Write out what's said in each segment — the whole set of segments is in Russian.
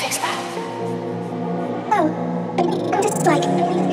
fix that. Oh, I'm just like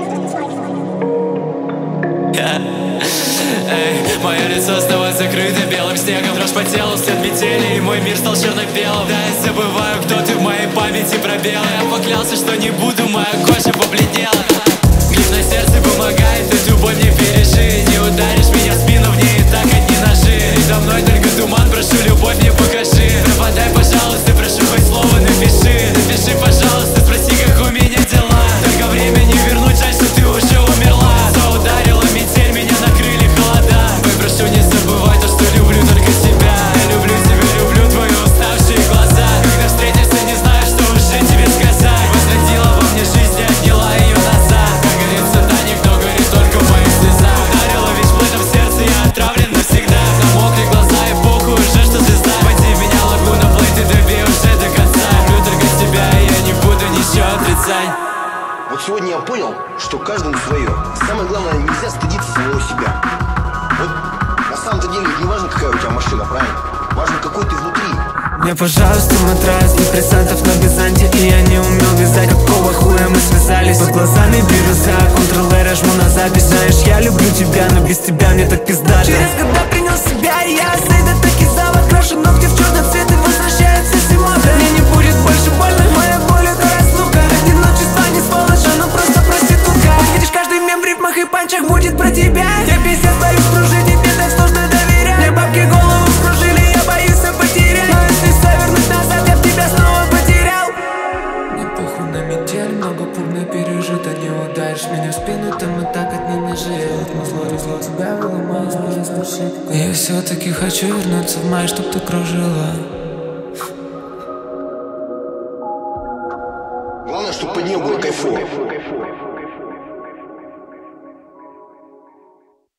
Мое лицо снова закрыто белым снегом, дрожь по телу, свет метели, и мой мир стал черно-белым. Да, я забываю, кто ты в моей памяти пробелы. Я поклялся, что не буду, моя кожа побледнела. Гриф на сердце помогает, эту боль не пережи. Не ударишь меня в спину, в ней и так одни ножи. Передо мной только туман, прошу, любовь мне покажи. Пропадай, пожалуйста, прошу, хоть слово напиши. Напиши, пожалуйста, спроси, как у меня дела. Только время не вернуть, жаль, что ты уже умерла. Что ударила метель, меня накрыли холода. Ой, прошу, не забывай то, что люблю только тебя. Я люблю тебя, люблю твои уставшие глаза. Когда встретишься, не знаю, что уже тебе сказать. Возродила во мне жизнь и отняла ее назад. Как говорится, да, никто говорит, только в моих слезах. Ударила ведь плетом в сердце, я отравлен навсегда. Замокли глаза и похуй уже, что звезда. Води в меня лагуна, плей, ты добей уже до конца. Люблю только тебя, и я не буду ничего отрицать. Вот сегодня я понял, что каждому свое. Самое главное, нельзя стыдиться самого себя. Вот на самом-то деле не важно, какая у тебя машина, правильно? Важно, какой ты внутри. Мне, пожалуйста, матрас, депрессантов на безанте. И я не умел вязать, какого хуя мы связались. Под глазами бирюза, Ctrl-R, жму на запись. Знаешь, я люблю тебя, но без тебя мне так пиздато. Через года принял себя, и я сейда таки зава. Крашу ногти в черный цвет и возвращается зима. Мне не будет больше больно, моя боль это разлука. Одиночество не сволочь, оно просто проститутка. Видишь, каждый мем в рифмах и панчах будет про тебя. Я пиздец боюсь кружить, и тебе так сложно доверять. Мне бабки голову вскружили, я боюсь потерять. Но если завернуть назад, я б тебя снова потерял. Мне похуй на метель, много пурно пережито. Не ударишь меня в спину, там и так одни ножи. Я зло тебя выломаю, мои души. Я все-таки хочу вернуться в май, чтоб ты кружила. Главное, чтобы под нее было кайфово.